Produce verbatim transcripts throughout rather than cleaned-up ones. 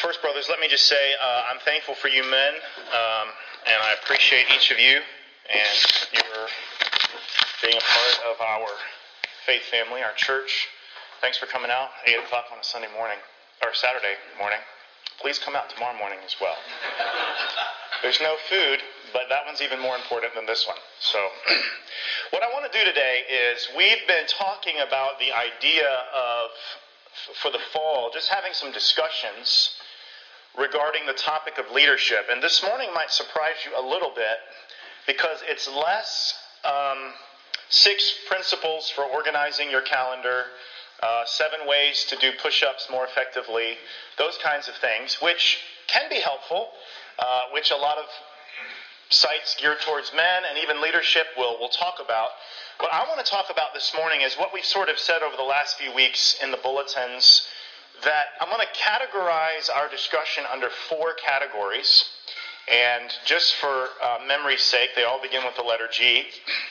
First, brothers, let me just say uh, I'm thankful for you men, um, and I appreciate each of you and your being a part of our faith family, our church. Thanks for coming out, eight o'clock on a Sunday morning, or Saturday morning. Please come out tomorrow morning as well. There's no food, but that one's even more important than this one. So what I want to do today is we've been talking about the idea of, for the fall, just having some discussions regarding the topic of leadership. And this morning might surprise you a little bit because it's less um, six principles for organizing your calendar, uh, seven ways to do push-ups more effectively, those kinds of things, which can be helpful, uh, which a lot of sites geared towards men and even leadership will, will talk about. What I want to talk about this morning is what we've sort of said over the last few weeks in the bulletins, that I'm going to categorize our discussion under four categories. And just for uh, memory's sake, they all begin with the letter G.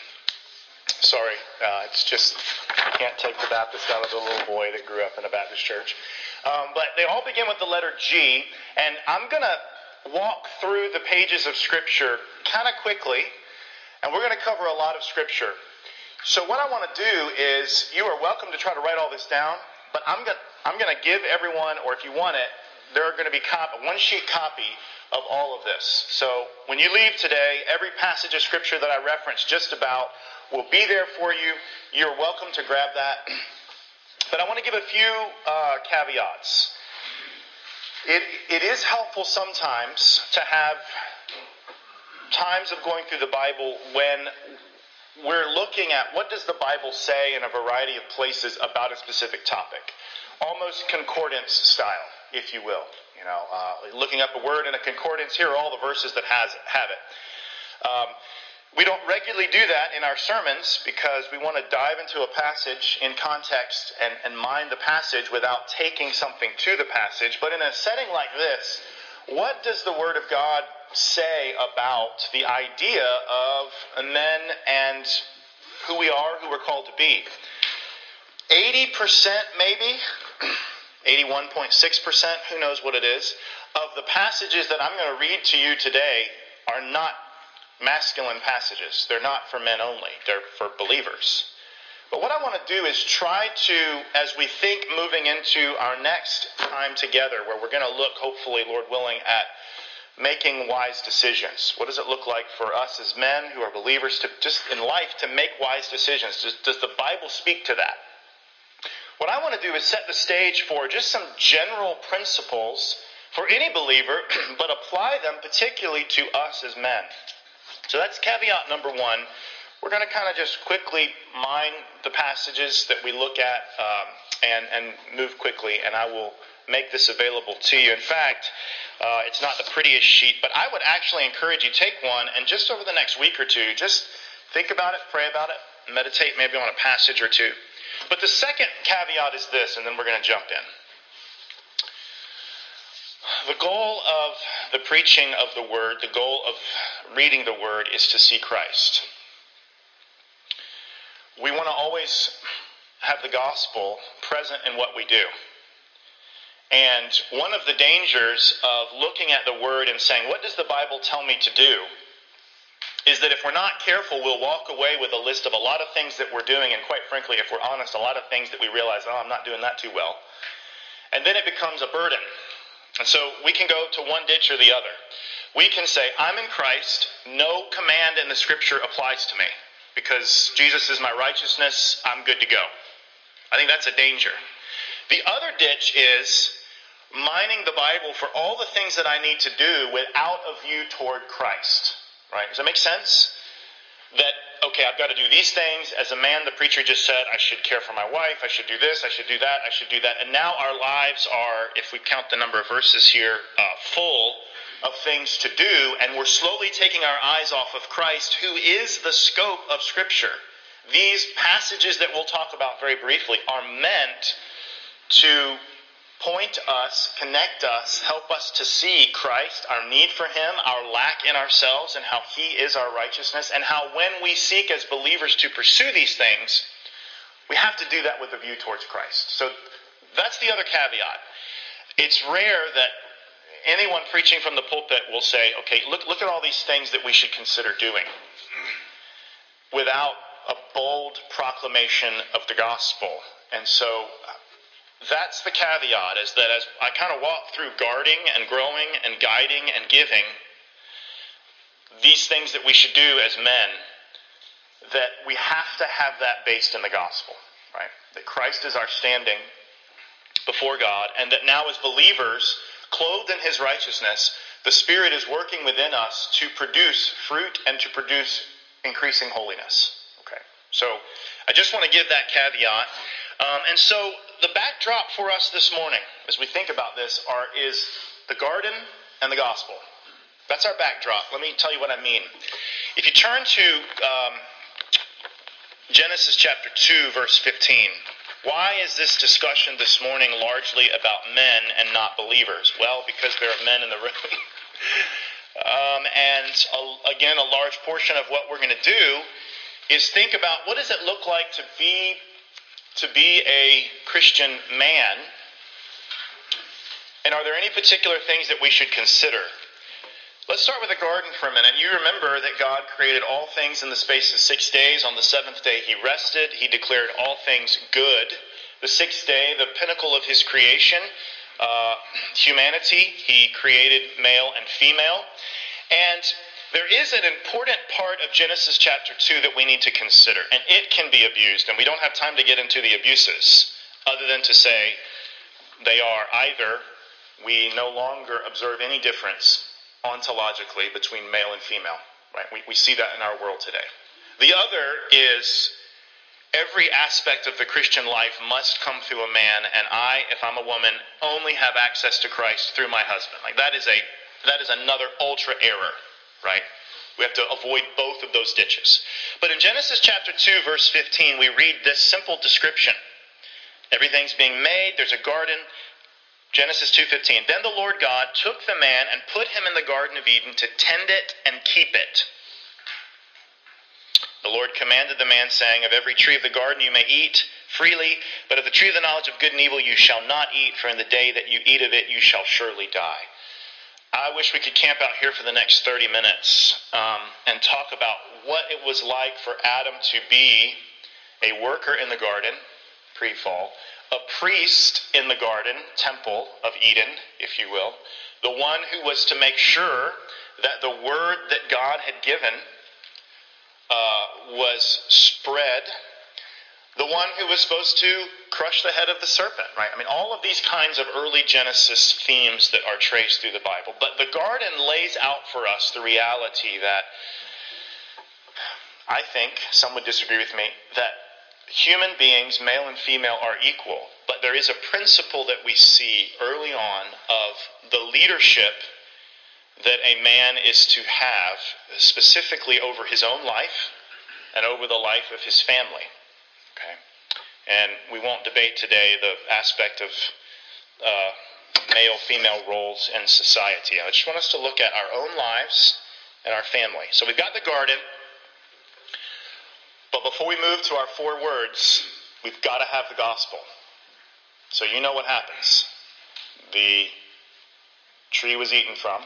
Sorry, uh, it's just, I can't take the Baptist out of the little boy that grew up in a Baptist church. Um, but they all begin with the letter G, and I'm going to walk through the pages of Scripture kind of quickly, and we're going to cover a lot of Scripture. So what I want to do is, you are welcome to try to write all this down, but I'm going I'm going to give everyone, or if you want it, there are going to be cop- one sheet copy of all of this. So when you leave today, every passage of Scripture that I reference just about will be there for you. You're welcome to grab that. But I want to give a few uh, caveats. It, it is helpful sometimes to have times of going through the Bible when we're looking at what does the Bible say in a variety of places about a specific topic. Almost concordance style, if you will. You know, uh, looking up a word in a concordance, here are all the verses that has have it. Um, we don't regularly do that in our sermons because we want to dive into a passage in context and, and mind the passage without taking something to the passage. But in a setting like this, what does the Word of God say about the idea of men and who we are, who we're called to be? eighty percent maybe, eighty-one point six percent, who knows what it is, of the passages that I'm going to read to you today are not masculine passages. They're not for men only. They're for believers. But what I want to do is try to, as we think moving into our next time together, where we're going to look, hopefully, Lord willing, at making wise decisions. What does it look like for us as men who are believers to just in life to make wise decisions? Does, does the Bible speak to that? What I want to do is set the stage for just some general principles for any believer, but apply them particularly to us as men. So that's caveat number one. We're going to kind of just quickly mine the passages that we look at um, and, and move quickly, and I will make this available to you. In fact, uh, it's not the prettiest sheet, but I would actually encourage you, take one, and just over the next week or two, just think about it, pray about it, meditate maybe on a passage or two. But the second caveat is this, and then we're going to jump in. The goal of the preaching of the Word, the goal of reading the Word, is to see Christ. We want to always have the gospel present in what we do. And one of the dangers of looking at the Word and saying, what does the Bible tell me to do? Is that if we're not careful, we'll walk away with a list of a lot of things that we're doing, and quite frankly, if we're honest, a lot of things that we realize, oh, I'm not doing that too well. And then it becomes a burden. And so we can go to one ditch or the other. We can say, I'm in Christ, no command in the Scripture applies to me, because Jesus is my righteousness, I'm good to go. I think that's a danger. The other ditch is mining the Bible for all the things that I need to do without a view toward Christ. Right? Does that make sense? That, okay, I've got to do these things. As a man, the preacher just said, I should care for my wife, I should do this, I should do that, I should do that. And now our lives are, if we count the number of verses here, uh, full of things to do, and we're slowly taking our eyes off of Christ, who is the scope of Scripture. These passages that we'll talk about very briefly are meant to point us, connect us, help us to see Christ, our need for Him, our lack in ourselves, and how He is our righteousness, and how when we seek as believers to pursue these things, we have to do that with a view towards Christ. So that's the other caveat. It's rare that anyone preaching from the pulpit will say, okay, look, look at all these things that we should consider doing, without a bold proclamation of the gospel. And so that's the caveat, is that as I kind of walk through guarding and growing and guiding and giving, these things that we should do as men, that we have to have that based in the gospel, right? That Christ is our standing before God, and that now as believers, clothed in his righteousness, the Spirit is working within us to produce fruit and to produce increasing holiness. Okay, so I just want to give that caveat. Um, and so the backdrop for us this morning, as we think about this, are is the garden and the gospel. That's our backdrop. Let me tell you what I mean. If you turn to um, Genesis chapter two, verse fifteen, why is this discussion this morning largely about men and not believers? Well, because there are men in the room. um, and a, again, a large portion of what we're going to do is think about what does it look like to be to be a Christian man, and are there any particular things that we should consider? Let's start with the garden for a minute. You remember that God created all things in the space of six days. On the seventh day he rested. He declared all things good. The sixth day, the pinnacle of his creation, uh, humanity, he created male and female. And there is an important part of Genesis chapter two that we need to consider, and it can be abused, and we don't have time to get into the abuses, other than to say they are either we no longer observe any difference ontologically between male and female, right? We, we see that in our world today. The other is every aspect of the Christian life must come through a man, and I, if I'm a woman, only have access to Christ through my husband. Like that is a that is another ultra error, right? We have to avoid both of those ditches. But in Genesis chapter two, verse fifteen, we read this simple description. Everything's being made, there's a garden. Genesis two fifteen, then the Lord God took the man and put him in the Garden of Eden to tend it and keep it. The Lord commanded the man, saying, of every tree of the garden you may eat freely, but of the tree of the knowledge of good and evil you shall not eat, for in the day that you eat of it you shall surely die. I wish we could camp out here for the next thirty minutes um, and talk about what it was like for Adam to be a worker in the garden, pre-fall, a priest in the garden, temple of Eden, if you will, the one who was to make sure that the word that God had given uh, was spread, the one who was supposed to crush the head of the serpent, right? I mean, all of these kinds of early Genesis themes that are traced through the Bible. But the garden lays out for us the reality that, I think, some would disagree with me, that human beings, male and female, are equal. But there is a principle that we see early on of the leadership that a man is to have, specifically over his own life and over the life of his family. Okay? And we won't debate today the aspect of uh, male-female roles in society. I just want us to look at our own lives and our family. So we've got the garden. But before we move to our four words, we've got to have the gospel. So you know what happens. The tree was eaten from.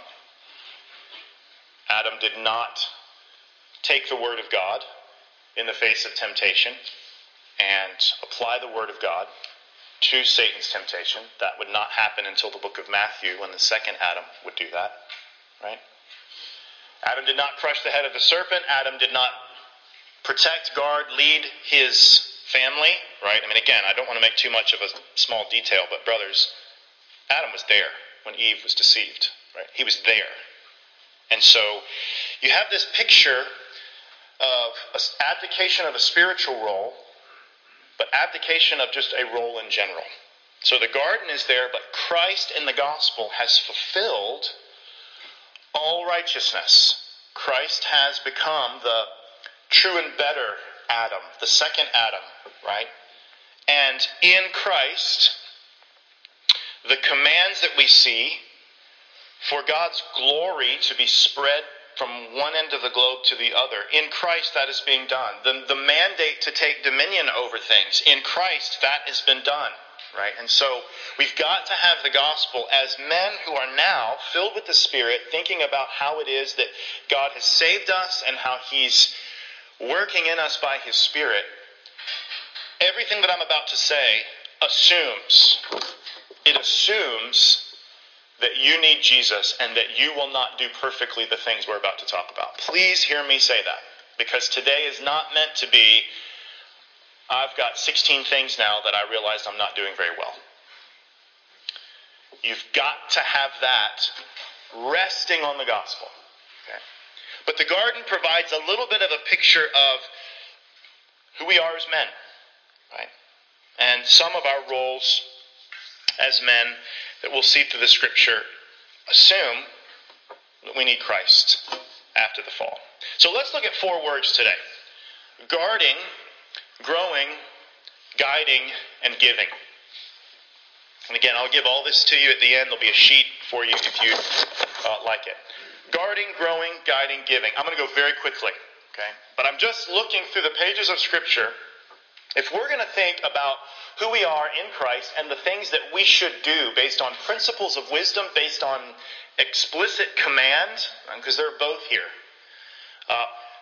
Adam did not take the word of God in the face of temptation and apply the word of God to Satan's temptation. That would not happen until the book of Matthew, when the second Adam would do that, right? Adam did not crush the head of the serpent. Adam did not protect, guard, lead his family, right? I mean, again, I don't want to make too much of a small detail, but brothers, Adam was there when Eve was deceived, right? He was there. And so you have this picture of abdication of a spiritual role, but abdication of just a role in general. So the garden is there, but Christ in the gospel has fulfilled all righteousness. Christ has become the true and better Adam, the second Adam, right? And in Christ, the commands that we see for God's glory to be spread from one end of the globe to the other, in Christ that is being done. The, the mandate to take dominion over things, in Christ that has been done, right? And so we've got to have the gospel as men who are now filled with the Spirit, thinking about how it is that God has saved us and how He's working in us by His Spirit. Everything that I'm about to say assumes, it assumes that you need Jesus and that you will not do perfectly the things we're about to talk about. Please hear me say that, because today is not meant to be, I've got sixteen things now that I realize I'm not doing very well. You've got to have that resting on the gospel. Okay? But the garden provides a little bit of a picture of who we are as men, right? And some of our roles as men that we'll see through the Scripture assume that we need Christ after the fall. So let's look at four words today: guarding, growing, guiding, and giving. And again, I'll give all this to you at the end. There'll be a sheet for you if you uh, like it. Guarding, growing, guiding, giving. I'm going to go very quickly, okay? But I'm just looking through the pages of Scripture. If we're going to think about who we are in Christ and the things that we should do based on principles of wisdom, based on explicit command, because they're both here, uh,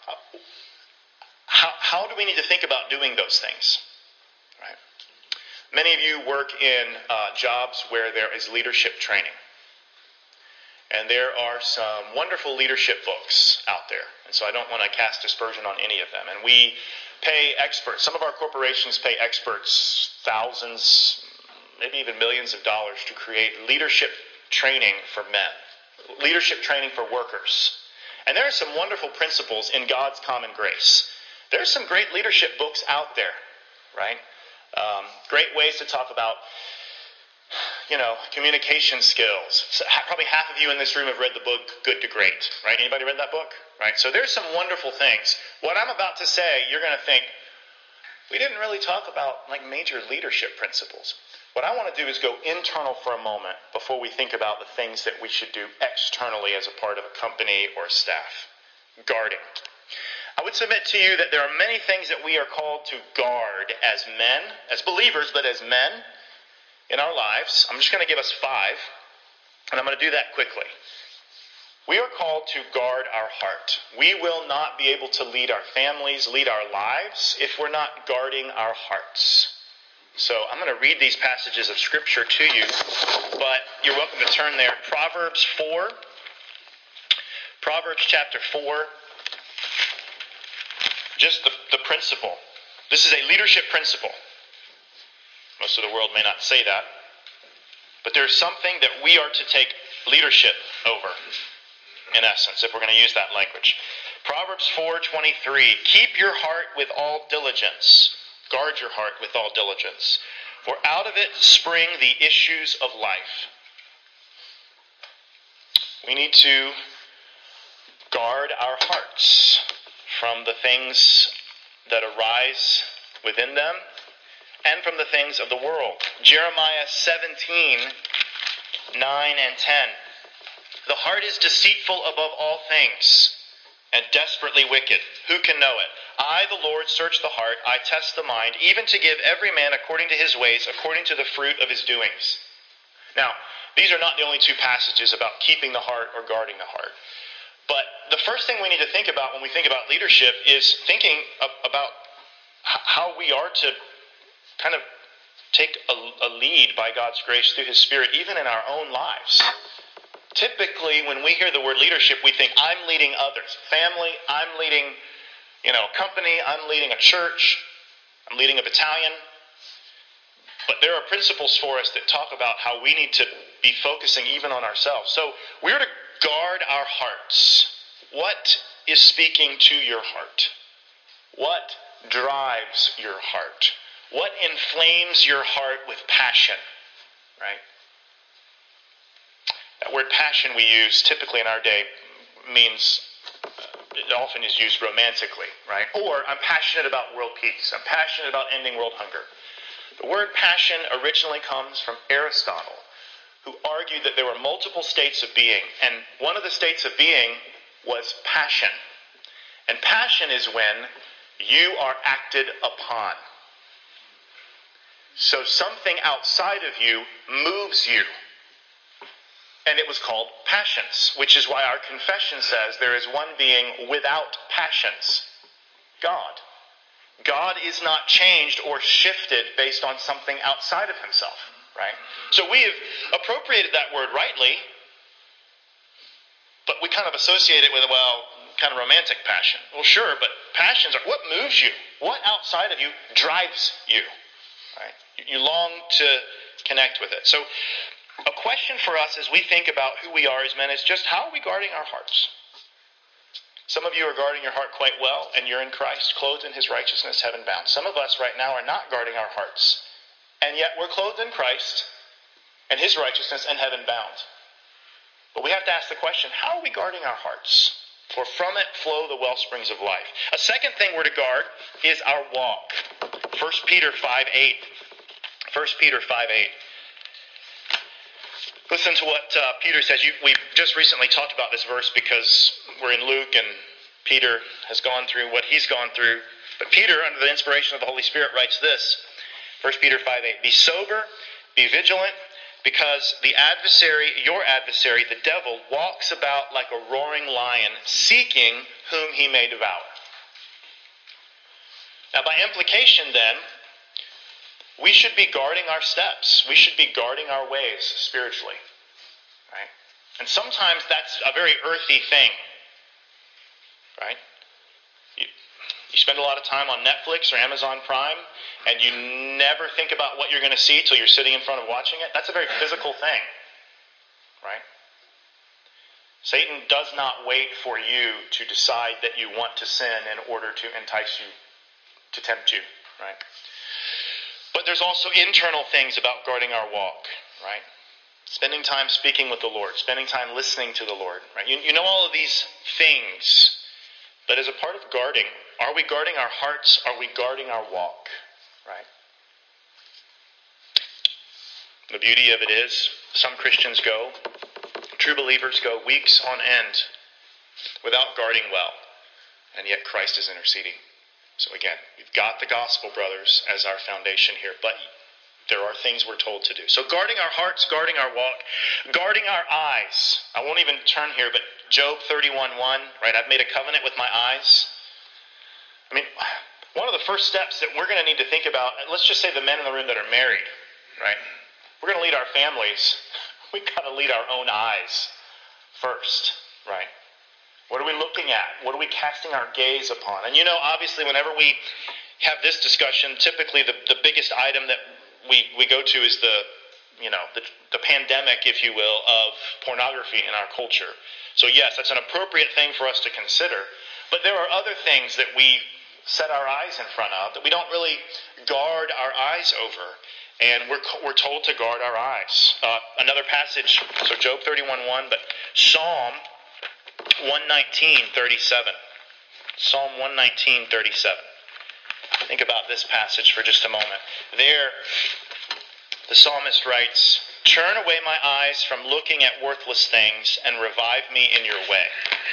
how, how do we need to think about doing those things? Right? Many of you work in uh, jobs where there is leadership training. And there are some wonderful leadership books out there. And so I don't want to cast dispersion on any of them. And we pay experts. Some of our corporations pay experts thousands, maybe even millions of dollars to create leadership training for men. Leadership training for workers. And there are some wonderful principles in God's common grace. There are some great leadership books out there, right? Um, great ways to talk about, you know, communication skills. So probably half of you in this room have read the book Good to Great, right? Anybody read that book? Right? So there's some wonderful things. What I'm about to say, you're going to think, we didn't really talk about like major leadership principles. What I want to do is go internal for a moment before we think about the things that we should do externally as a part of a company or staff. Guarding. I would submit to you that there are many things that we are called to guard as men, as believers, but as men in our lives. I'm just going to give us five, and I'm going to do that quickly. We are called to guard our heart. We will not be able to lead our families, lead our lives, if we're not guarding our hearts. So I'm going to read these passages of Scripture to you, but you're welcome to turn there. Proverbs four. Proverbs chapter four. Just the, the principle. This is a leadership principle. Most of the world may not say that. But there's something that we are to take leadership over, in essence, if we're going to use that language. Proverbs four twenty-three. Keep your heart with all diligence. Guard your heart with all diligence. For out of it spring the issues of life. We need to guard our hearts from the things that arise within them and from the things of the world. Jeremiah seventeen, nine and ten. The heart is deceitful above all things and desperately wicked. Who can know it? I, the Lord, search the heart. I test the mind, even to give every man according to his ways, according to the fruit of his doings. Now, these are not the only two passages about keeping the heart or guarding the heart. But the first thing we need to think about when we think about leadership is thinking about how we are to kind of take a, a lead by God's grace through His Spirit, even in our own lives. Typically, when we hear the word leadership, we think, I'm leading others. Family, I'm leading, you know, a company, I'm leading a church, I'm leading a battalion. But there are principles for us that talk about how we need to be focusing even on ourselves. So we're to guard our hearts. What is speaking to your heart? What drives your heart? What inflames your heart with passion? Right? That word passion we use typically in our day means, uh, it often is used romantically, right? Or I'm passionate about world peace. I'm passionate about ending world hunger. The word passion originally comes from Aristotle, who argued that there were multiple states of being, and one of the states of being was passion. And passion is when you are acted upon. So something outside of you moves you. And it was called passions, which is why our confession says there is one being without passions, God. God is not changed or shifted based on something outside of himself, right? So we have appropriated that word rightly, but we kind of associate it with, well, kind of romantic passion. Well, sure, but passions are what moves you, what outside of you drives you, right? You long to connect with it. So a question for us as we think about who we are as men is just how are we guarding our hearts? Some of you are guarding your heart quite well, and you're in Christ, clothed in his righteousness, heaven bound. Some of us right now are not guarding our hearts, and yet we're clothed in Christ and his righteousness and heaven bound. But we have to ask the question, how are we guarding our hearts? For from it flow the well springs of life. A second thing we're to guard is our walk. First Peter five eight. First Peter five eight. Listen to what uh, Peter says. You, we've just recently talked about this verse because we're in Luke and Peter has gone through what he's gone through. But Peter, under the inspiration of the Holy Spirit, writes this. First Peter five eight. Be sober, be vigilant, because the adversary, your adversary, the devil, walks about like a roaring lion, seeking whom he may devour. Now, by implication, then, we should be guarding our steps. We should be guarding our ways spiritually. Right? And sometimes that's a very earthy thing. Right? You, you spend a lot of time on Netflix or Amazon Prime, and you never think about what you're going to see till you're sitting in front of watching it. That's a very physical thing. Right? Satan does not wait for you to decide that you want to sin in order to entice you, to tempt you. Right? But there's also internal things about guarding our walk, right? Spending time speaking with the Lord, spending time listening to the Lord, right? You, you know all of these things, but as a part of guarding, are we guarding our hearts? Are we guarding our walk, right? The beauty of it is, some Christians go, true believers go weeks on end without guarding well, and yet Christ is interceding. So again, we've got the gospel, brothers, as our foundation here, but there are things we're told to do. So guarding our hearts, guarding our walk, guarding our eyes. I won't even turn here, but Job thirty-one one, right? I've made a covenant with my eyes. I mean, one of the first steps that we're going to need to think about, let's just say the men in the room that are married, right? We're going to lead our families. We've got to lead our own eyes first, right? What are we looking at? What are we casting our gaze upon? And you know, obviously, whenever we have this discussion, typically the, the biggest item that we, we go to is the, you know, the, the pandemic, if you will, of pornography in our culture. So yes, that's an appropriate thing for us to consider. But there are other things that we set our eyes in front of that we don't really guard our eyes over. And we're we're told to guard our eyes. Uh, another passage, so Job thirty-one one, but Psalm one nineteen thirty-seven. Psalm one nineteen thirty-seven. Think about this passage for just a moment. There, the psalmist writes, "Turn away my eyes from looking at worthless things and revive me in your way."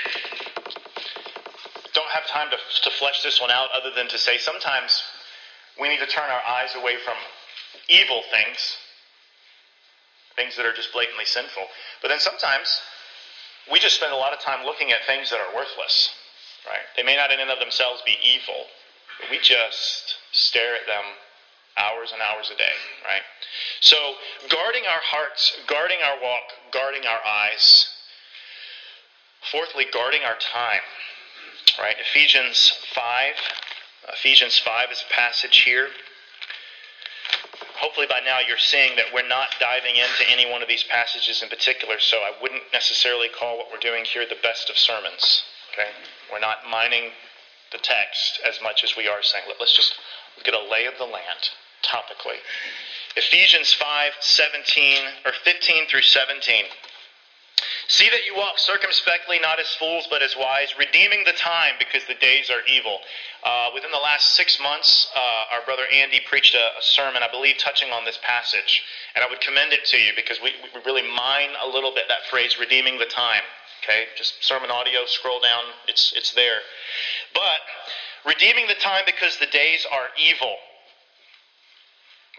Don't have time to, to flesh this one out other than to say sometimes we need to turn our eyes away from evil things, things that are just blatantly sinful. But then sometimes we just spend a lot of time looking at things that are worthless, right? They may not in and of themselves be evil, but we just stare at them hours and hours a day, right? So guarding our hearts, guarding our walk, guarding our eyes. Fourthly, guarding our time, right? Ephesians five. Ephesians five is a passage here. Hopefully by now you're seeing that we're not diving into any one of these passages in particular, so I wouldn't necessarily call what we're doing here the best of sermons. Okay? We're not mining the text as much as we are saying, let's just get a lay of the land topically. Ephesians five seventeen or fifteen through seventeen. "See that you walk circumspectly, not as fools, but as wise, redeeming the time, because the days are evil." Uh, within the last six months, uh, our brother Andy preached a, a sermon, I believe, touching on this passage. And I would commend it to you because we, we really mine a little bit that phrase, redeeming the time. Okay, just sermon audio, scroll down, it's it's there. But, redeeming the time because the days are evil.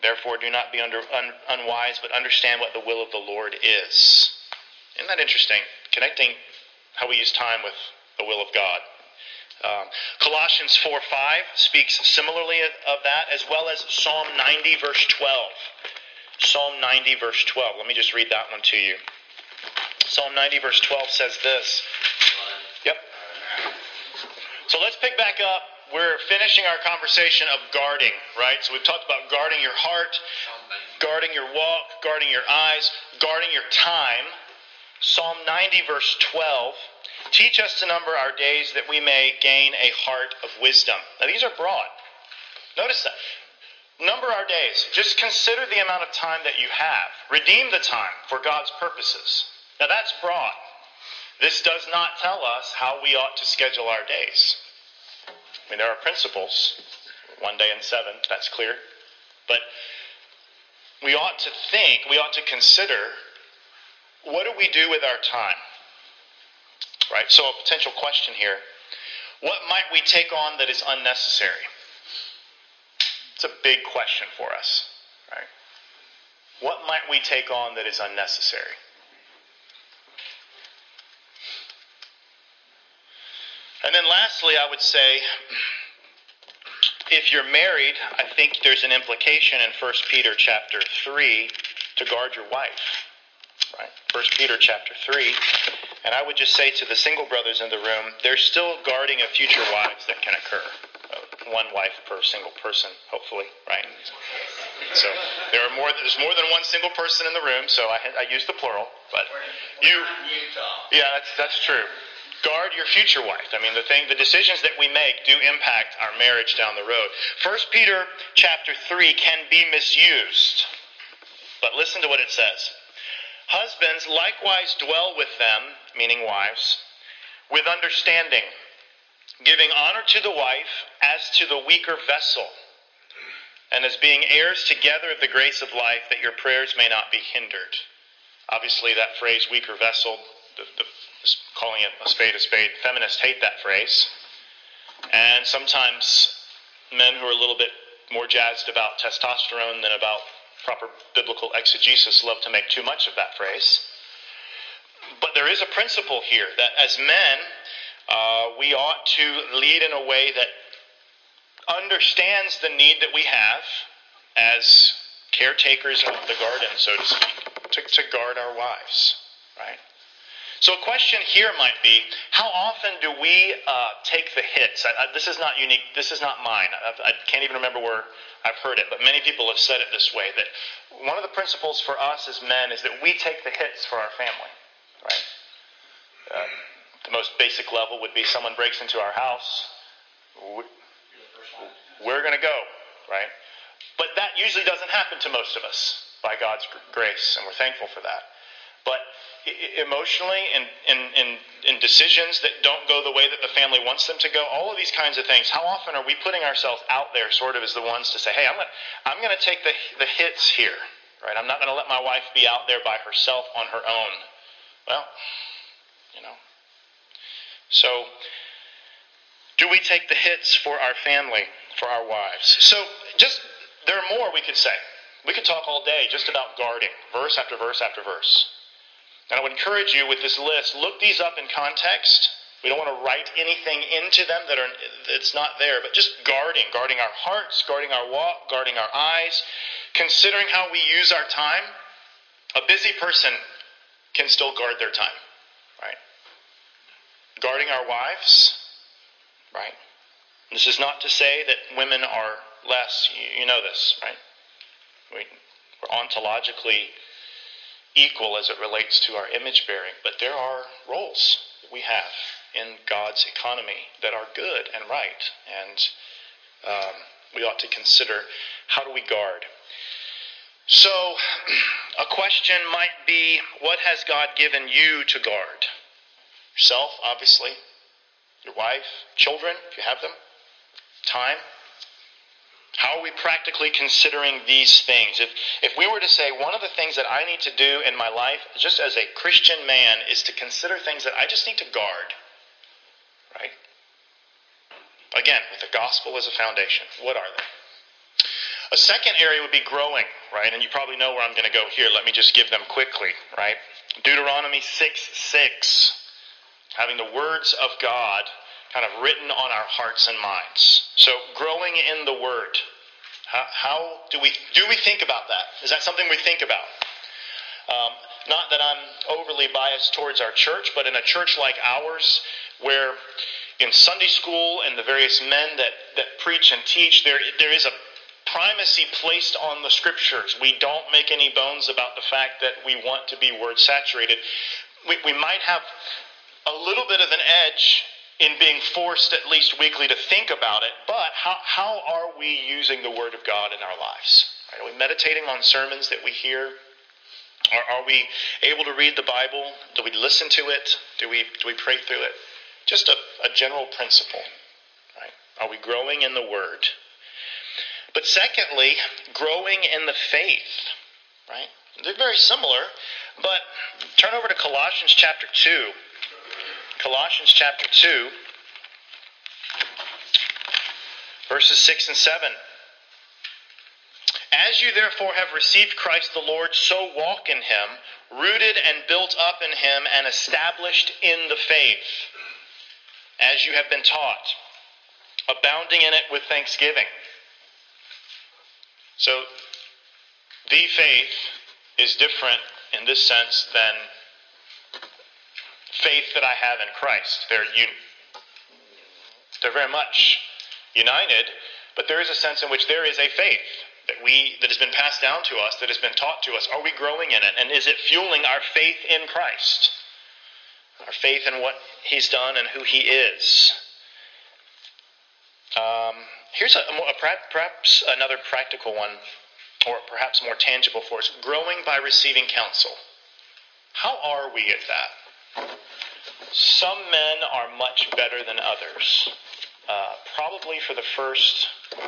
Therefore, do not be under, un, unwise, but understand what the will of the Lord is. Isn't that interesting? Connecting how we use time with the will of God. Um, Colossians four five speaks similarly of, of that, as well as Psalm ninety, verse twelve. Psalm ninety, verse twelve. Let me just read that one to you. Psalm ninety, verse twelve says this. Yep. So let's pick back up. We're finishing our conversation of guarding, right? So we've talked about guarding your heart, guarding your walk, guarding your eyes, guarding your time. Psalm ninety, verse twelve. Teach us to number our days that we may gain a heart of wisdom. Now these are broad. Notice that. Number our days. Just consider the amount of time that you have. Redeem the time for God's purposes. Now that's broad. This does not tell us how we ought to schedule our days. I mean, there are principles. One day in seven, that's clear. But we ought to think, we ought to consider, what do we do with our time? Right? So a potential question here. What might we take on that is unnecessary? It's a big question for us. Right? What might we take on that is unnecessary? And then lastly, I would say, if you're married, I think there's an implication in First Peter chapter three to guard your wife. Right? First Peter chapter three. And I would just say to the single brothers in the room, there's still guarding of future wives that can occur. Uh, one wife per single person, hopefully, right? So there are more. There's more than one single person in the room, so I, I use the plural. But you, yeah, that's that's true. Guard your future wife. I mean, the thing, the decisions that we make do impact our marriage down the road. First Peter chapter three can be misused, but listen to what it says. Husbands likewise dwell with them, meaning wives, with understanding, giving honor to the wife as to the weaker vessel, and as being heirs together of the grace of life, that your prayers may not be hindered. Obviously, that phrase, weaker vessel, the, the, calling it a spade a spade, feminists hate that phrase. And sometimes men who are a little bit more jazzed about testosterone than about proper biblical exegesis love to make too much of that phrase. But there is a principle here that as men, uh, we ought to lead in a way that understands the need that we have as caretakers of the garden, so to speak, to, to guard our wives, right? So a question here might be, how often do we uh, take the hits? I, I, this is not unique. This is not mine. I, I can't even remember where I've heard it, but many people have said it this way, that one of the principles for us as men is that we take the hits for our family, right? Uh, the most basic level would be someone breaks into our house. We're going to go, right? But that usually doesn't happen to most of us by God's grace, and we're thankful for that. But emotionally, in, in, in, in decisions that don't go the way that the family wants them to go, all of these kinds of things, how often are we putting ourselves out there sort of as the ones to say, hey, I'm going I'm going to take the, the hits here, right? I'm not going to let my wife be out there by herself on her own. Well, you know. So, do we take the hits for our family, for our wives? So, just, there are more we could say. We could talk all day just about guarding, verse after verse after verse. And I would encourage you with this list, look these up in context. We don't want to write anything into them that are that's not there, but just guarding, guarding our hearts, guarding our walk, guarding our eyes, considering how we use our time. A busy person can still guard their time, right? Guarding our wives, right? This is not to say that women are less. You know this, right? We, we're ontologically equal as it relates to our image bearing, but there are roles that we have in God's economy that are good and right, and um, we ought to consider, how do we guard? So a question might be, what has God given you to guard? Yourself, obviously, your wife, children, if you have them, time. How are we practically considering these things? If if we were to say, one of the things that I need to do in my life, just as a Christian man, is to consider things that I just need to guard, right? Again, with the gospel as a foundation, what are they? A second area would be growing, right? And you probably know where I'm going to go here. Let me just give them quickly, right? Deuteronomy six six, having the words of God kind of written on our hearts and minds. So growing in the Word. How, how do we do we think about that? Is that something we think about? Um, not that I'm overly biased towards our church, but in a church like ours, where in Sunday school and the various men that, that preach and teach, there there is a primacy placed on the Scriptures. We don't make any bones about the fact that we want to be word saturated. We, we might have a little bit of an edge in being forced at least weekly to think about it, but how, how are we using the Word of God in our lives? Are we meditating on sermons that we hear? Are, are we able to read the Bible? Do we listen to it? Do we do we pray through it? Just a, a general principle, right? Are we growing in the Word? But secondly, growing in the faith, right? They're very similar, but turn over to Colossians chapter two. Colossians chapter two, verses six and seven. As you therefore have received Christ the Lord, so walk in him, rooted and built up in him, and established in the faith, as you have been taught, abounding in it with thanksgiving. So, the faith is different in this sense than faith that I have in Christ. They're un- they're very much united, but there is a sense in which there is a faith that we that has been passed down to us, that has been taught to us. Are we growing in it? And is it fueling our faith in Christ? Our faith in what he's done and who he is. Um, here's a, a perhaps another practical one, or perhaps more tangible for us. Growing by receiving counsel. How are we at that? Some men are much better than others. Uh, probably for the first,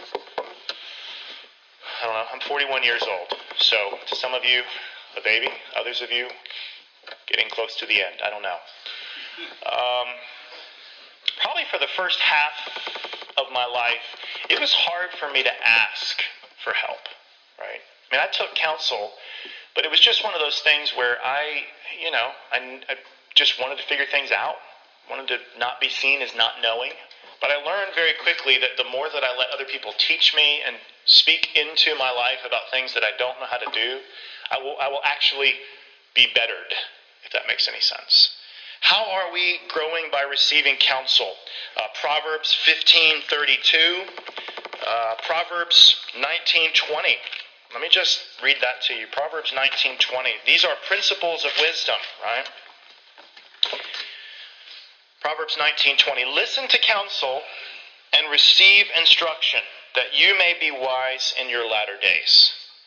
I don't know, I'm forty-one years old. So to some of you, a baby. Others of you, getting close to the end. I don't know. Um, probably for the first half of my life, it was hard for me to ask for help, right? I mean, I took counsel, but it was just one of those things where I, you know, I, I just wanted to figure things out, wanted to not be seen as not knowing. But I learned very quickly that the more that I let other people teach me and speak into my life about things that I don't know how to do, I will, I will actually be bettered, if that makes any sense. How are we growing by receiving counsel? Uh, Proverbs fifteen thirty-two, uh, Proverbs nineteen twenty. Let me just read that to you. Proverbs nineteen twenty. These are principles of wisdom, right? Proverbs nineteen twenty. Listen to counsel and receive instruction, that you may be wise in your latter days.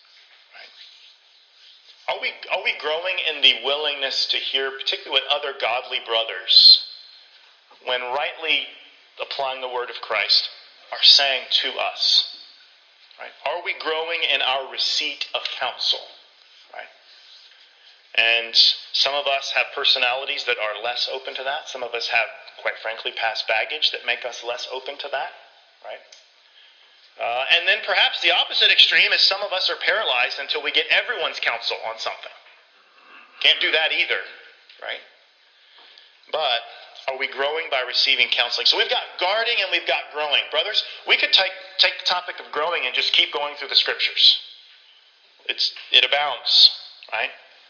Right? Are we are we growing in the willingness to hear, particularly what other godly brothers, when rightly applying the word of Christ, are saying to us? Right? Are we growing in our receipt of counsel? Right? And some of us have personalities that are less open to that. Some of us have, quite frankly, past baggage that make us less open to that. Right? Uh, and then perhaps the opposite extreme is some of us are paralyzed until we get everyone's counsel on something. Can't do that either. Right? But are we growing by receiving counseling? So we've got guarding and we've got growing. Brothers, we could take, take the topic of growing and just keep going through the scriptures. It's It abounds. Right?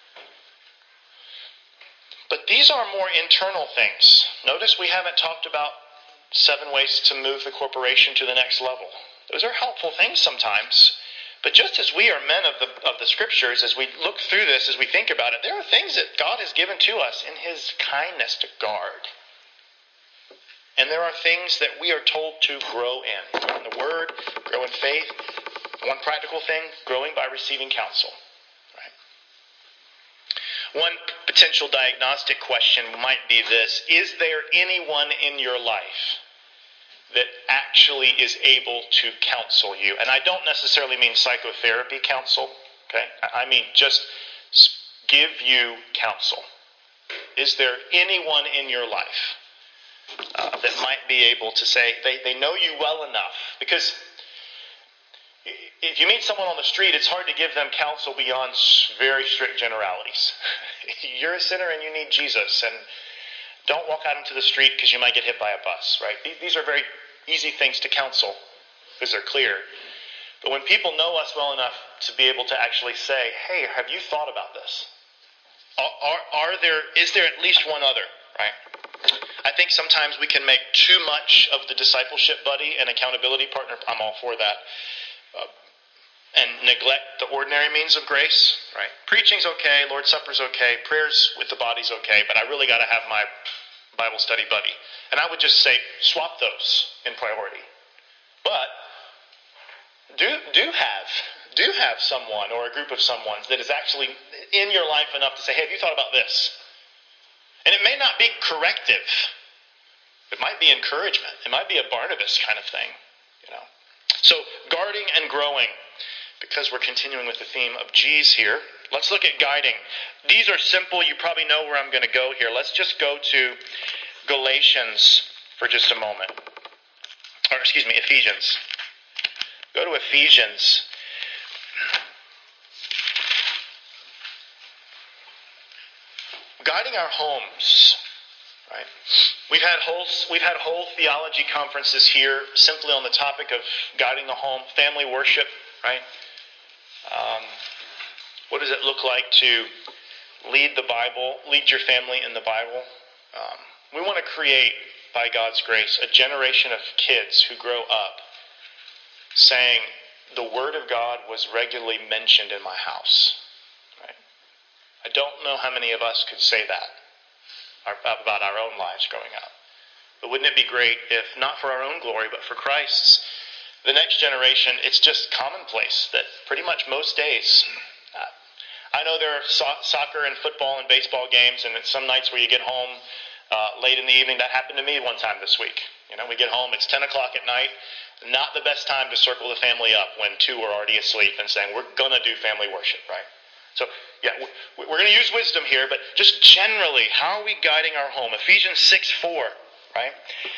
But these are more internal things. Notice we haven't talked about seven ways to move the corporation to the next level. Those are helpful things sometimes. But just as we are men of the of the scriptures, as we look through this, as we think about it, there are things that God has given to us in his kindness to guard. And there are things that we are told to grow in. Grow in the word, grow in faith. One practical thing, growing by receiving counsel. One potential diagnostic question might be this: is there anyone in your life that actually is able to counsel you? And I don't necessarily mean psychotherapy counsel, okay? I mean just give you counsel. Is there anyone in your life uh, that might be able to say, they, they know you well enough? Because if you meet someone on the street, it's hard to give them counsel beyond very strict generalities. You're a sinner and you need Jesus, and don't walk out into the street because you might get hit by a bus, right? These are very easy things to counsel because they're clear. But when people know us well enough to be able to actually say, hey, have you thought about this? Are, are, are there, is there at least one other, right? I think sometimes we can make too much of the discipleship buddy and accountability partner. I'm all for that. Uh, and neglect the ordinary means of grace, right? Preaching's okay, Lord's Supper's okay, prayers with the body's okay, but I really got to have my Bible study buddy. And I would just say, swap those in priority. But do do have do have someone or a group of someones that is actually in your life enough to say, hey, have you thought about this? And it may not be corrective. It might be encouragement. It might be a Barnabas kind of thing, you know. So guarding and growing, because we're continuing with the theme of G's here. Let's look at guiding. These are simple. You probably know where I'm going to go here. Let's just go to Galatians for just a moment. Or excuse me, Ephesians. Go to Ephesians. Guiding our homes, right? We've had whole we've had whole theology conferences here simply on the topic of guiding the home, family worship, right? Um, what does it look like to lead the Bible, lead your family in the Bible? Um, we want to create, by God's grace, a generation of kids who grow up saying, the Word of God was regularly mentioned in my house. Right? I don't know how many of us could say that about our own lives growing up. But wouldn't it be great if, not for our own glory, but for Christ's, the next generation, it's just commonplace that pretty much most days, uh, I know there are so- soccer and football and baseball games, and it's some nights where you get home uh, late in the evening. That happened to me one time this week. You know, we get home, it's ten o'clock at night. Not the best time to circle the family up when two are already asleep and saying, we're going to do family worship, right? So, yeah, we're going to use wisdom here, but just generally, how are we guiding our home? Ephesians six four, right?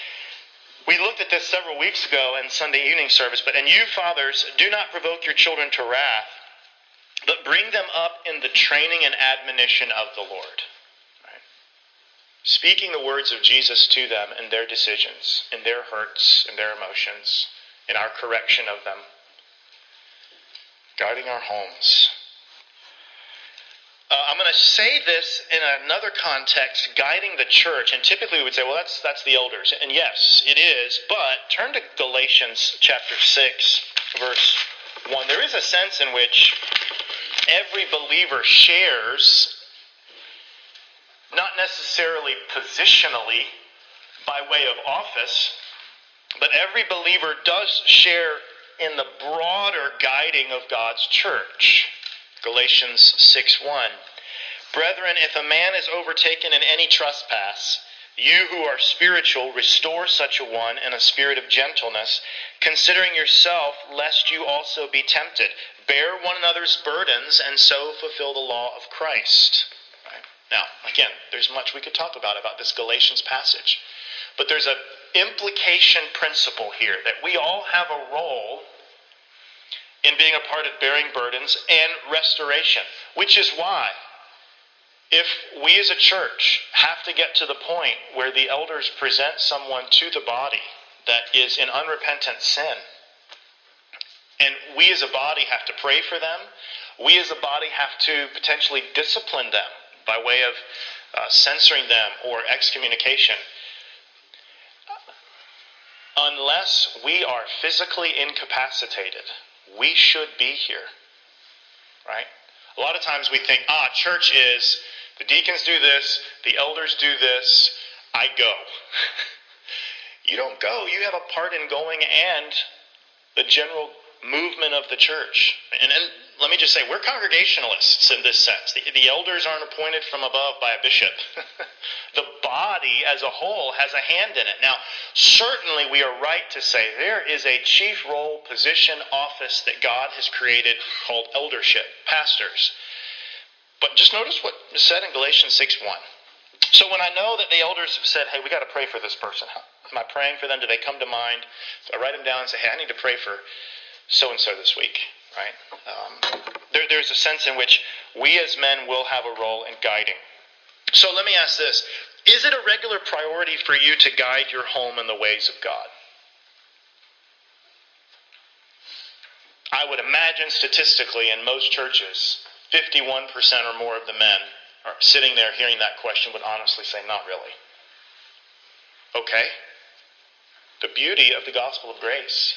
We looked at this several weeks ago in Sunday evening service, but, and you, fathers, do not provoke your children to wrath, but bring them up in the training and admonition of the Lord. Right? Speaking the words of Jesus to them in their decisions, in their hurts, in their emotions, in our correction of them. Guarding our homes. Uh, I'm going to say this in another context, guiding the church, and typically we would say, well, that's that's the elders. And yes, it is, but turn to Galatians chapter six, verse one. There is a sense in which every believer shares, not necessarily positionally by way of office, but every believer does share in the broader guiding of God's church. Galatians six one. Brethren, if a man is overtaken in any trespass, you who are spiritual, restore such a one in a spirit of gentleness, considering yourself, lest you also be tempted. Bear one another's burdens, and so fulfill the law of Christ. Right? Now, again, there's much we could talk about about this Galatians passage. But there's an implication principle here that we all have a role in being a part of bearing burdens and restoration, which is why if we as a church have to get to the point where the elders present someone to the body that is in unrepentant sin, and we as a body have to pray for them, we as a body have to potentially discipline them by way of uh, censoring them or excommunication, unless we are physically incapacitated, we should be here, right? A lot of times we think, ah, church is, the deacons do this, the elders do this, I go. You don't go. You have a part in going and the general movement of the church. And, and let me just say, we're Congregationalists in this sense. The, the elders aren't appointed from above by a bishop. The body as a whole has a hand in it. Now, certainly we are right to say there is a chief role, position, office that God has created called eldership, pastors. But just notice what is said in Galatians six one. So when I know that the elders have said, hey, we got to pray for this person. Am I praying for them? Do they come to mind? So I write them down and say, hey, I need to pray for so-and-so this week, right? Um, there, there's a sense in which we as men will have a role in guiding. So let me ask this. Is it a regular priority for you to guide your home in the ways of God? I would imagine statistically in most churches, fifty-one percent or more of the men are sitting there hearing that question would honestly say, not really. Okay. The beauty of the gospel of grace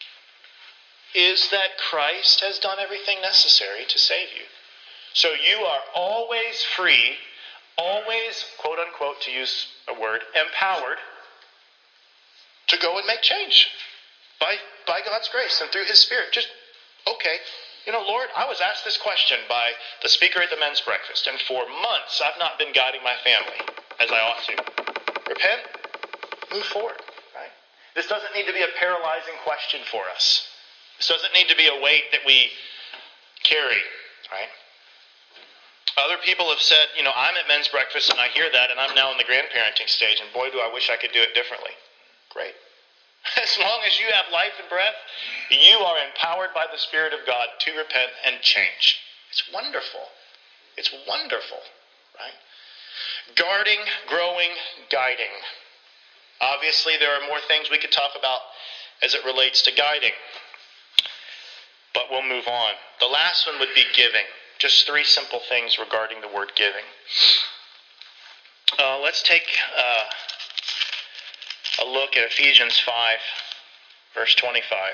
is that Christ has done everything necessary to save you. So you are always free, always, quote unquote, to use a word, empowered to go and make change by, by God's grace and through His Spirit. Just, okay, you know, Lord, I was asked this question by the speaker at the men's breakfast, and for months I've not been guiding my family as I ought to. Repent, move forward, right? This doesn't need to be a paralyzing question for us. This doesn't need to be a weight that we carry, right? Other people have said, you know, I'm at men's breakfast and I hear that and I'm now in the grandparenting stage and boy, do I wish I could do it differently. Great. As long as you have life and breath, you are empowered by the Spirit of God to repent and change. It's wonderful. It's wonderful, right? Guarding, growing, guiding. Obviously, there are more things we could talk about as it relates to guiding. But we'll move on. The last one would be giving. Just three simple things regarding the word giving. Uh, let's take uh, a look at Ephesians five, verse twenty-five.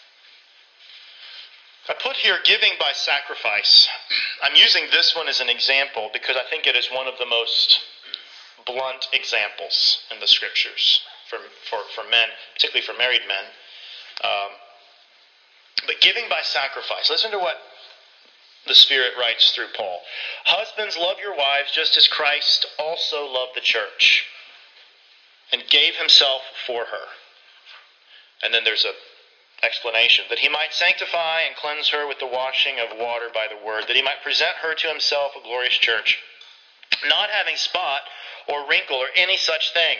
I put here giving by sacrifice. I'm using this one as an example because I think it is one of the most blunt examples in the Scriptures for, for, for men, particularly for married men. Um, but giving by sacrifice. Listen to what the Spirit writes through Paul. Husbands, love your wives just as Christ also loved the church and gave himself for her. And then there's a explanation. That he might sanctify and cleanse her with the washing of water by the word, that he might present her to himself a glorious church, not having spot or wrinkle or any such thing,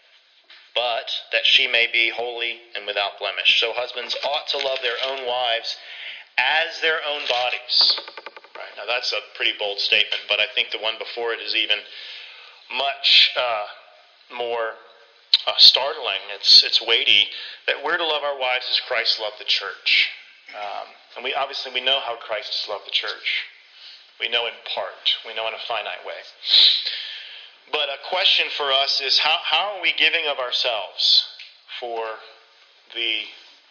but that she may be holy and without blemish. So husbands ought to love their own wives as their own bodies. Right, now that's a pretty bold statement, but I think the one before it is even much uh, more uh, startling. It's it's weighty that we're to love our wives as Christ loved the church. Um, and we obviously we know how Christ has loved the church. We know in part. We know in a finite way. But a question for us is how, how are we giving of ourselves for the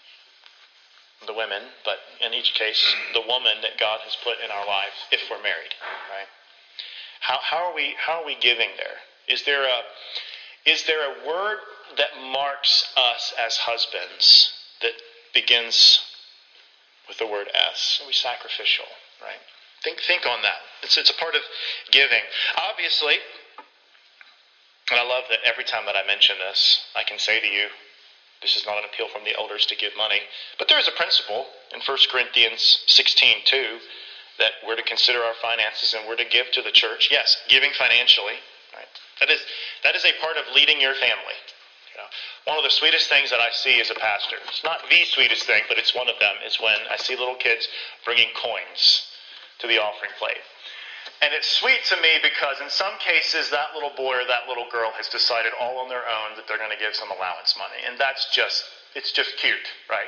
the women, but in each case, the woman that God has put in our lives if we're married, right? How how are we how are we giving there? Is there a is there a word that marks us as husbands that begins with the word S? Are we sacrificial, right? Think think on that. It's it's a part of giving. Obviously, and I love that every time that I mention this, I can say to you, this is not an appeal from the elders to give money. But there is a principle in First Corinthians sixteen two that we're to consider our finances and we're to give to the church. Yes, giving financially. Right? That is that is a part of leading your family. You know, one of the sweetest things that I see as a pastor, it's not the sweetest thing, but it's one of them, is when I see little kids bringing coins to the offering plate. And it's sweet to me because in some cases that little boy or that little girl has decided all on their own that they're going to give some allowance money. And that's just, it's just cute, right?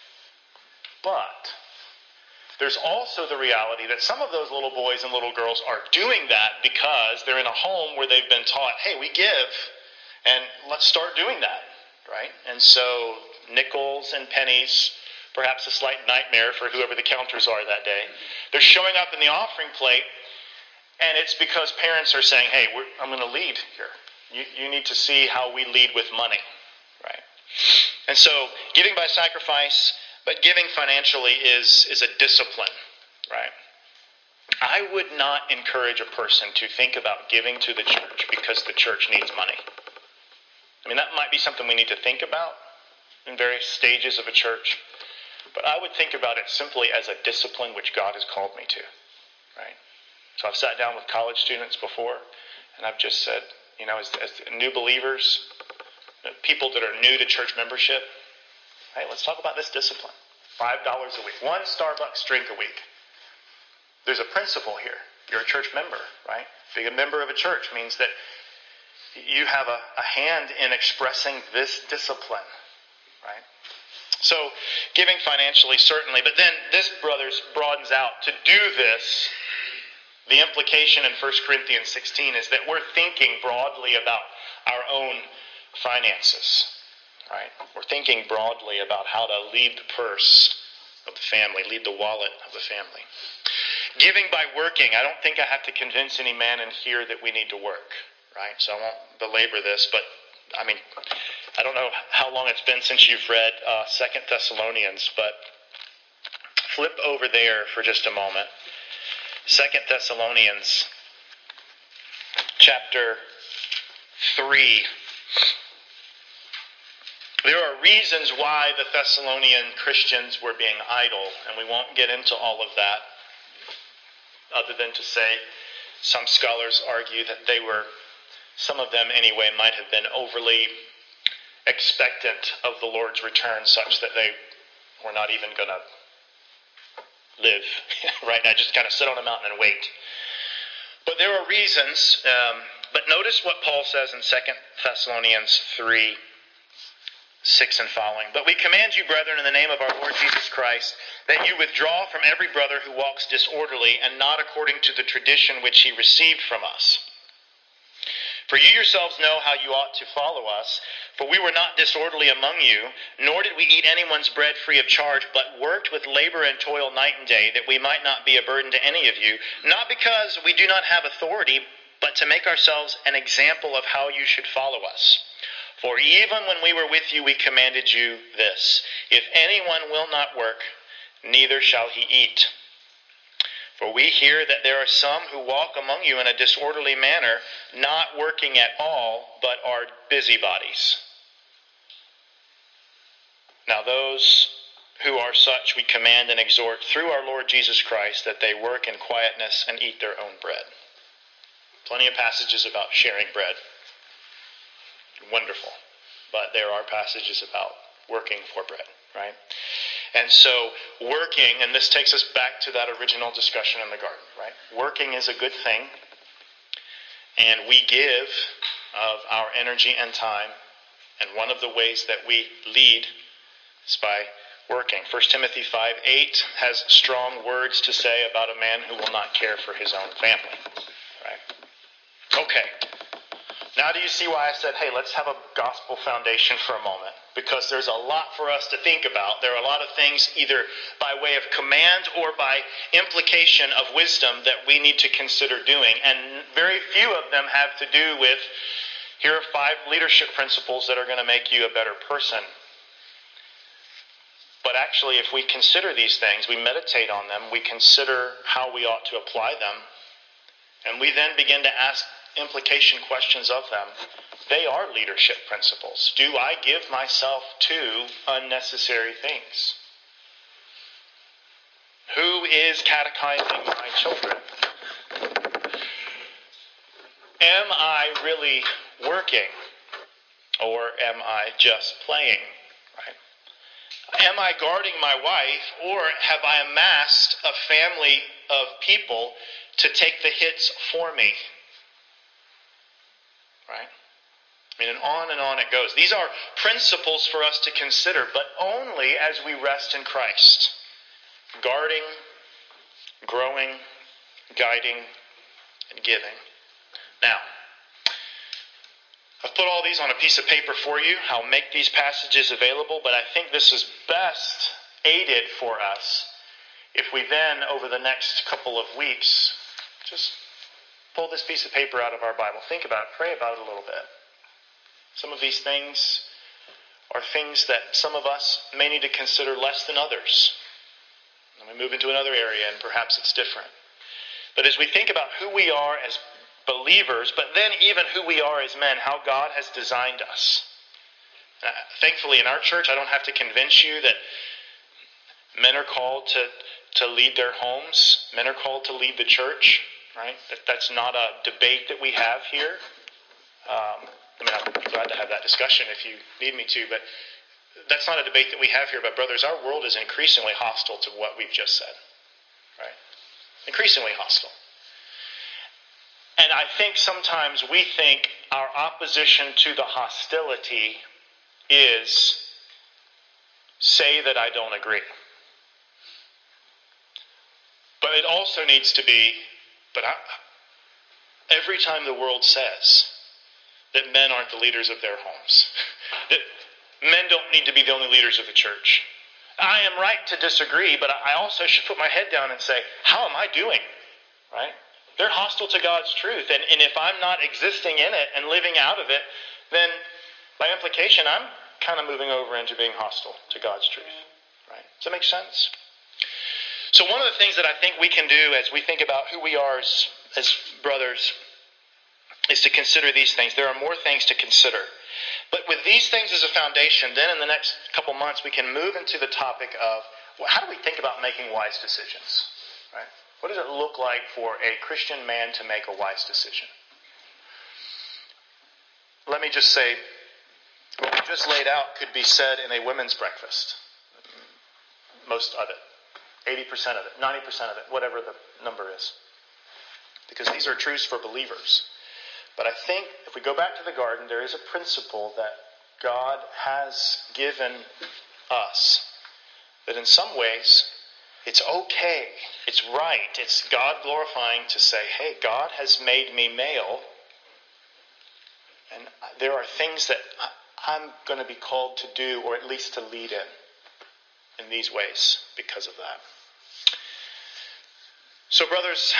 But there's also the reality that some of those little boys and little girls are doing that because they're in a home where they've been taught, hey, we give, and let's start doing that, right? And so nickels and pennies, perhaps a slight nightmare for whoever the counters are that day, they're showing up in the offering plate. And it's because parents are saying, hey, we're, I'm going to lead here. You, you need to see how we lead with money, right? And so giving by sacrifice, but giving financially is, is a discipline, right? I would not encourage a person to think about giving to the church because the church needs money. I mean, that might be something we need to think about in various stages of a church. But I would think about it simply as a discipline which God has called me to, right? So I've sat down with college students before, and I've just said, you know, as, as new believers, people that are new to church membership, hey, let's talk about this discipline. five dollars a week. One Starbucks drink a week. There's a principle here. You're a church member, right? Being a member of a church means that you have a, a hand in expressing this discipline, right? So, giving financially, certainly. But then this, brothers, broadens out. To do this, the implication in First Corinthians sixteen is that we're thinking broadly about our own finances, right? We're thinking broadly about how to lead the purse of the family, lead the wallet of the family. Giving by working. I don't think I have to convince any man in here that we need to work, right? So I won't belabor this, but I mean, I don't know how long it's been since you've read uh, Second Thessalonians, but flip over there for just a moment. Second Thessalonians chapter three. There are reasons why the Thessalonian Christians were being idle, and we won't get into all of that, other than to say some scholars argue that they were, some of them anyway, might have been overly expectant of the Lord's return, such that they were not even going to live right now, just kind of sit on a mountain and wait. But there are reasons. Um, but notice what Paul says in Second Thessalonians three, six and following. But we command you, brethren, in the name of our Lord Jesus Christ, that you withdraw from every brother who walks disorderly and not according to the tradition which he received from us. For you yourselves know how you ought to follow us. For we were not disorderly among you, nor did we eat anyone's bread free of charge, but worked with labor and toil night and day, that we might not be a burden to any of you, not because we do not have authority, but to make ourselves an example of how you should follow us. For even when we were with you, we commanded you this: if anyone will not work, neither shall he eat. For we hear that there are some who walk among you in a disorderly manner, not working at all, but are busybodies. Now those who are such we command and exhort through our Lord Jesus Christ, that they work in quietness and eat their own bread. Plenty of passages about sharing bread. Wonderful. But there are passages about working for bread, right? And so working, and this takes us back to that original discussion in the garden, right? Working is a good thing, and we give of our energy and time, and one of the ways that we lead is by working. First Timothy five eight has strong words to say about a man who will not care for his own family, right? Okay. Now do you see why I said, hey, let's have a gospel foundation for a moment? Because there's a lot for us to think about. There are a lot of things either by way of command or by implication of wisdom that we need to consider doing. And very few of them have to do with, here are five leadership principles that are going to make you a better person. But actually, if we consider these things, we meditate on them, we consider how we ought to apply them, and we then begin to ask implication questions of them, they are leadership principles. Do I give myself to unnecessary things? Who is catechizing my children? Am I really working? Or am I just playing? Right? Am I guarding my wife? Or have I amassed a family of people to take the hits for me? Right? I mean, and on and on it goes. These are principles for us to consider, but only as we rest in Christ. Guarding, growing, guiding, and giving. Now, I've put all these on a piece of paper for you. I'll make these passages available, but I think this is best aided for us if we then, over the next couple of weeks, just pull this piece of paper out of our Bible. Think about it. Pray about it a little bit. Some of these things are things that some of us may need to consider less than others. And we move into another area and perhaps it's different. But as we think about who we are as believers, but then even who we are as men, how God has designed us. Uh, thankfully in our church, I don't have to convince you that men are called to, to lead their homes. Men are called to lead the church. Right? That, that's not a debate that we have here. Um, I mean, I'd be glad to have that discussion if you need me to, but that's not a debate that we have here, but brothers, our world is increasingly hostile to what we've just said. Right? Increasingly hostile. And I think sometimes we think our opposition to the hostility is say that I don't agree. But it also needs to be, but I, every time the world says that men aren't the leaders of their homes, that men don't need to be the only leaders of the church, I am right to disagree, but I also should put my head down and say, how am I doing? Right? They're hostile to God's truth. And, and if I'm not existing in it and living out of it, then by implication, I'm kind of moving over into being hostile to God's truth. Right? Does that make sense? So one of the things that I think we can do as we think about who we are as, as brothers is to consider these things. There are more things to consider. But with these things as a foundation, then in the next couple months we can move into the topic of, well, how do we think about making wise decisions? Right? What does it look like for a Christian man to make a wise decision? Let me just say, what we just laid out could be said in a women's breakfast. Most of it. eighty percent of it. ninety percent of it. Whatever the number is. Because these are truths for believers. But I think if we go back to the garden, there is a principle that God has given us. That in some ways, it's okay, it's right, it's God glorifying to say, hey, God has made me male, and there are things that I'm going to be called to do, or at least to lead in, in these ways because of that. So, brothers,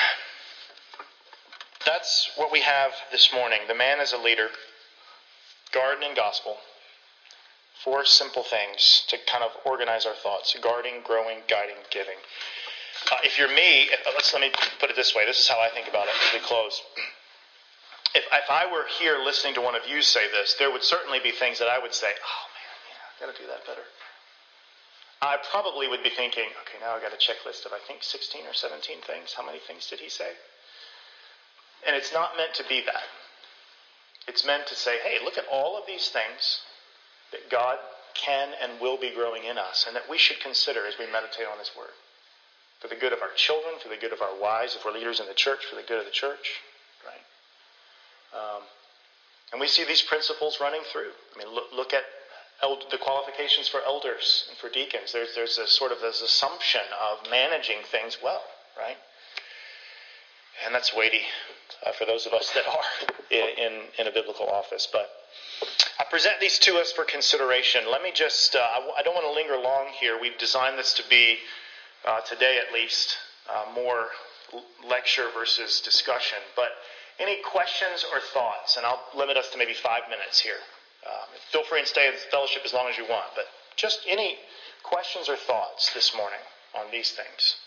that's what we have this morning. The man as a leader, garden and gospel. Four simple things to kind of organize our thoughts. Guarding, growing, guiding, giving. Uh, if you're me, let's let me put it this way. This is how I think about it as we close. If, if I were here listening to one of you say this, there would certainly be things that I would say, oh man, yeah, I've got to do that better. I probably would be thinking, okay, now I've got a checklist of I think sixteen or seventeen things. How many things did he say? And it's not meant to be that. It's meant to say, hey, look at all of these things that God can and will be growing in us, and that we should consider as we meditate on His Word. For the good of our children, for the good of our wives, if we're leaders in the church, for the good of the church. Right? Um, and we see these principles running through. I mean, look, look at eld- the qualifications for elders and for deacons. There's, there's a sort of this assumption of managing things well, right? And that's weighty uh, for those of us that are in, in a biblical office. But I present these to us for consideration. Let me just, uh, I, I don't want to linger long here. We've designed this to be, uh, today at least, uh, more l- lecture versus discussion. But any questions or thoughts? And I'll limit us to maybe five minutes here. Uh, feel free and stay in fellowship as long as you want. But just any questions or thoughts this morning on these things?